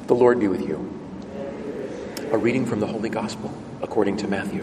The Lord be with you. A reading from the Holy Gospel according to Matthew.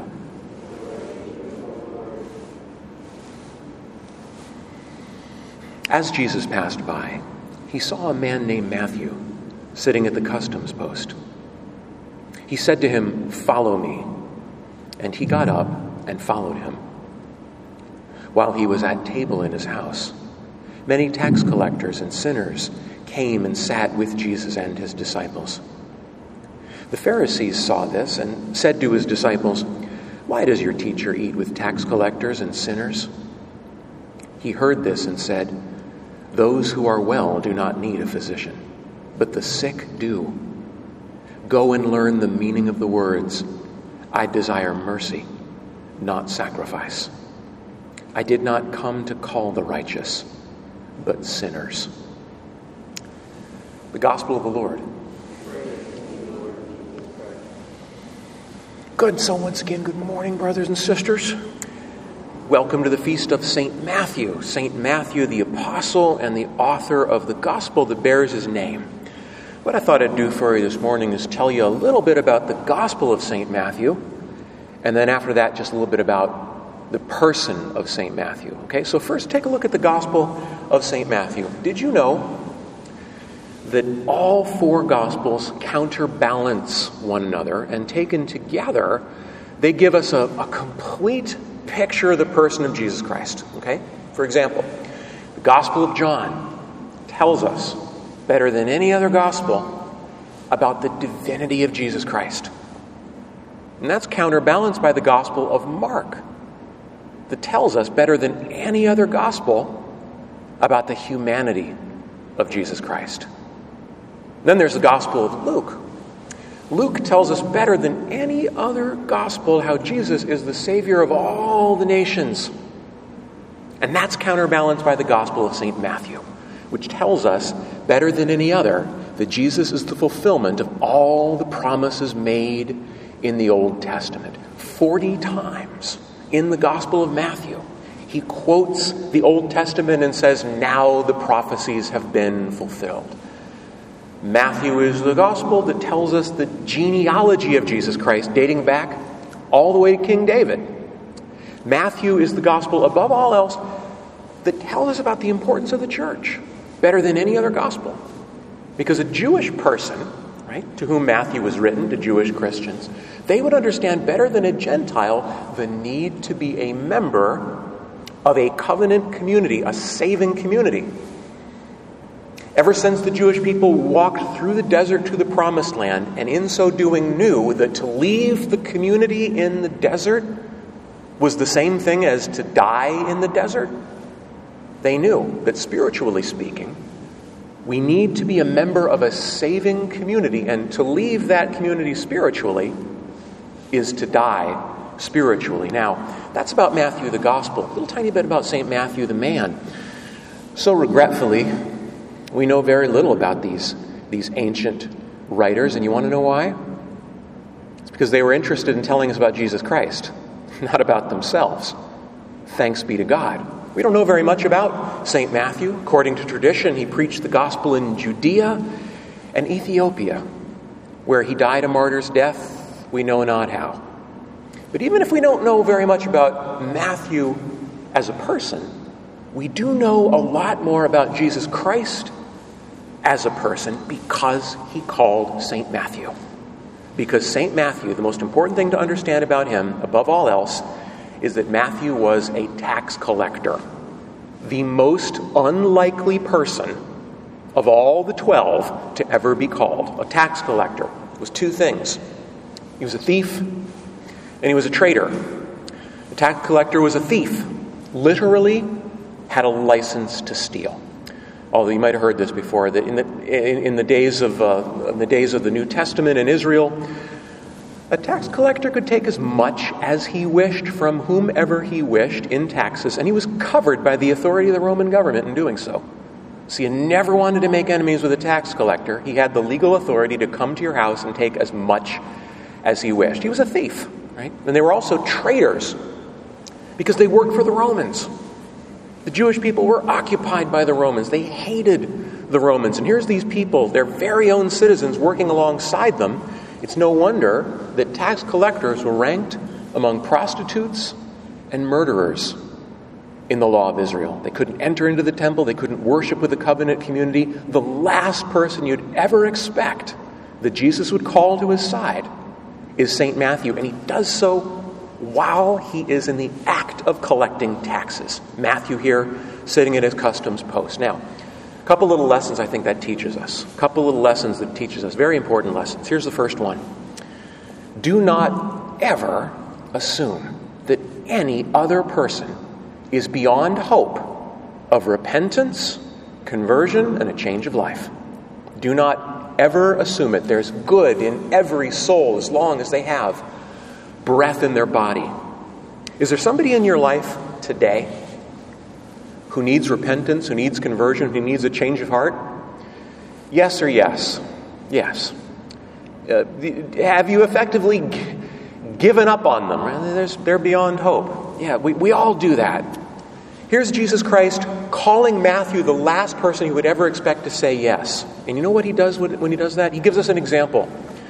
As Jesus passed by, he saw a man named Matthew sitting at the customs post. He said to him, "Follow me." And he got up and followed him. While he was at table in his house, many tax collectors and sinners came and sat with Jesus and his disciples. The Pharisees saw this and said to his disciples, "Why does your teacher eat with tax collectors and sinners?" He heard this and said, "Those who are well do not need a physician, but the sick do. Go and learn the meaning of the words, 'I desire mercy, not sacrifice.' I did not come to call the righteous, but sinners." The Gospel of the Lord. Good. So once again, good morning, brothers and sisters. Welcome to the feast of St. Matthew. St. Matthew, the apostle and the author of the gospel that bears his name. What I thought I'd do for you this morning is tell you a little bit about the gospel of St. Matthew, and then after that, just a little bit about the person of St. Matthew. Okay, so first take a look at the gospel of St. Matthew. Did you know that all four gospels counterbalance one another, and taken together, they give us a complete picture of the person of Jesus Christ? Okay, for example, the Gospel of John tells us better than any other gospel about the divinity of Jesus Christ. And that's counterbalanced by the Gospel of Mark, that tells us better than any other gospel about the humanity of Jesus Christ. Then there's the Gospel of Luke. Luke tells us better than any other gospel how Jesus is the Savior of all the nations. And that's counterbalanced by the Gospel of St. Matthew, which tells us better than any other that Jesus is the fulfillment of all the promises made in the Old Testament. 40 times in the Gospel of Matthew, he quotes the Old Testament and says, "Now the prophecies have been fulfilled." Matthew is the gospel that tells us the genealogy of Jesus Christ, dating back all the way to King David. Matthew is the gospel, above all else, that tells us about the importance of the church, better than any other gospel. Because a Jewish person, right, to whom Matthew was written, to Jewish Christians, they would understand better than a Gentile the need to be a member of a covenant community, a saving community. Ever since the Jewish people walked through the desert to the promised land, and in so doing knew that to leave the community in the desert was the same thing as to die in the desert, they knew that spiritually speaking, we need to be a member of a saving community, and to leave that community spiritually is to die spiritually. Now, that's about Matthew the gospel. A little tiny bit about St. Matthew the man. So regretfully, we know very little about these ancient writers, and you want to know why? It's because they were interested in telling us about Jesus Christ, not about themselves. Thanks be to God. We don't know very much about St. Matthew. According to tradition, he preached the gospel in Judea and Ethiopia, where he died a martyr's death, we know not how. But even if we don't know very much about Matthew as a person, we do know a lot more about Jesus Christ as a person because he called St. Matthew. Because St. Matthew, the most important thing to understand about him, above all else, is that Matthew was a tax collector. The most unlikely person of all the 12 to ever be called a tax collector was two things. He was a thief and he was a traitor. The tax collector was a thief, literally had a license to steal. Although you might have heard this before, that in the days of the New Testament in Israel, a tax collector could take as much as he wished from whomever he wished in taxes, and he was covered by the authority of the Roman government in doing so. So you never wanted to make enemies with a tax collector. He had the legal authority to come to your house and take as much as he wished. He was a thief, right? And they were also traitors because they worked for the Romans. The Jewish people were occupied by the Romans. They hated the Romans. And here's these people, their very own citizens, working alongside them. It's no wonder that tax collectors were ranked among prostitutes and murderers in the law of Israel. They couldn't enter into the temple. They couldn't worship with the covenant community. The last person you'd ever expect that Jesus would call to his side is St. Matthew. And he does so while he is in the act of collecting taxes. Matthew here sitting at his customs post. Now, a couple little lessons I think that teaches us. A couple little lessons that teaches us. Very important lessons. Here's the first one. Do not ever assume that any other person is beyond hope of repentance, conversion, and a change of life. Do not ever assume it. There's good in every soul as long as they have breath in their body. Is there somebody in your life today who needs repentance, who needs conversion, who needs a change of heart? Yes or yes? Yes. Have you effectively given up on them? They're beyond hope. Yeah, we all do that. Here's Jesus Christ calling Matthew, the last person he would ever expect to say yes. And you know what he does when he does that? He gives us an example.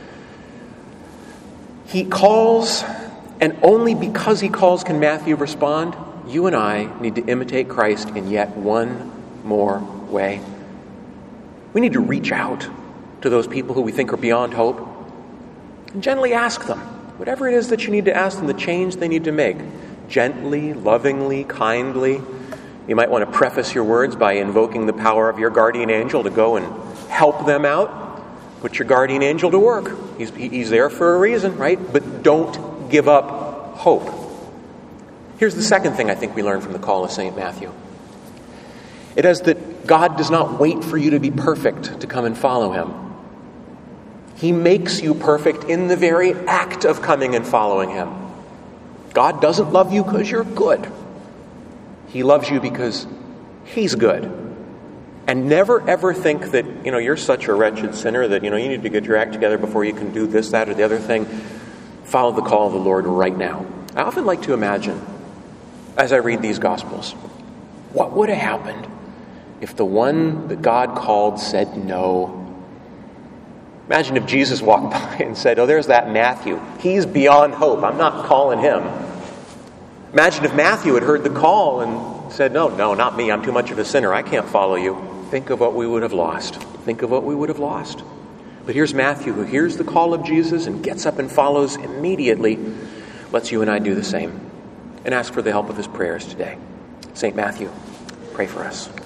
He calls, and only because he calls can Matthew respond. You and I need to imitate Christ in yet one more way. We need to reach out to those people who we think are beyond hope and gently ask them, whatever it is that you need to ask them, the change they need to make. Gently, lovingly, kindly. You might want to preface your words by invoking the power of your guardian angel to go and help them out. Put your guardian angel to work. He's there for a reason, right? But don't give up hope. Here's the second thing I think we learn from the call of St. Matthew. It is that God does not wait for you to be perfect to come and follow him. He makes you perfect in the very act of coming and following him. God doesn't love you because you're good. He loves you because he's good. And never ever think that, you're such a wretched sinner that, you need to get your act together before you can do this, that, or the other thing. Follow the call of the Lord right now. I often like to imagine, as I read these Gospels, what would have happened if the one that God called said no? Imagine if Jesus walked by and said, oh, there's that Matthew. He's beyond hope. I'm not calling him. Imagine if Matthew had heard the call and said, no, not me. I'm too much of a sinner. I can't follow you. Think of what we would have lost. Think of what we would have lost. But here's Matthew, who hears the call of Jesus and gets up and follows immediately. Let's you and I do the same and ask for the help of his prayers today. St. Matthew, pray for us.